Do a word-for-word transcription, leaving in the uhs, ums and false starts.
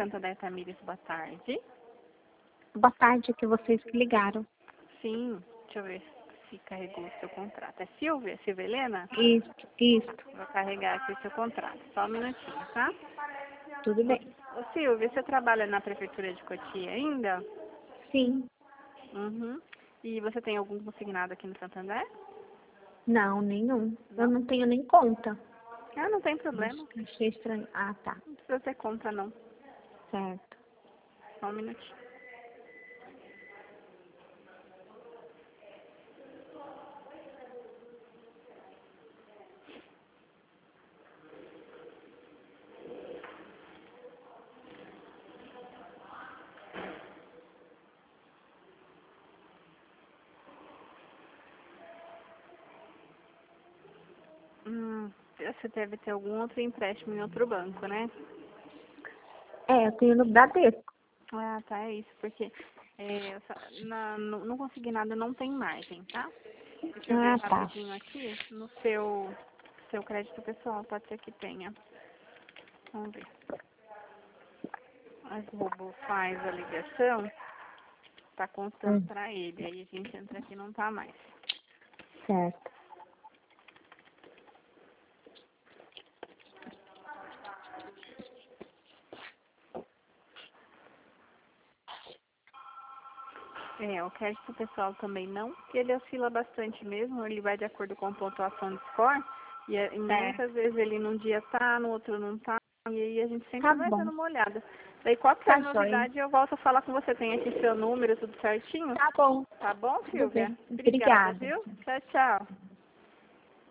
Santander Tamires, boa tarde. Boa tarde, que vocês que ligaram. Sim, deixa eu ver se carregou o seu contrato. É Silvia? Silvia Helena? Isso, isso. Vou carregar aqui o seu contrato. Só um minutinho, tá? Tudo bem. Ô, Silvia, você trabalha na Prefeitura de Cotia ainda? Sim. Uhum. E você tem algum consignado aqui no Santander? Não, nenhum. Não? Eu não tenho nem conta. Ah, não tem problema. Achei estranho. Ah, tá. Não precisa ter conta, não. Certo. Só um minutinho. Hum, você deve ter algum outro empréstimo em outro banco, né? É, eu tenho no Bradesco. Ah, tá, é isso, porque é, essa- na, no, no consignado não tem margem, tá? Deixa eu ver Ah, tá. rapidinho aqui no seu, seu crédito pessoal, pode ser que tenha. Vamos ver. As robô faz a ligação, tá contando Hum, pra ele, aí a gente entra aqui e não tá mais. certo. É, o crédito pessoal também não, porque ele oscila bastante mesmo, ele vai de acordo com a pontuação de score, e, é- e muitas vezes ele num dia tá, no outro não tá, e aí a gente sempre Tá vai bom. dando uma olhada. Daí qualquer Tá jóia. novidade eu volto a falar com você, tem aqui seu número, tudo certinho? Tá bom. Tá bom, Tudo Silvia? bem. Obrigada, Obrigada. viu? Tchau, tchau.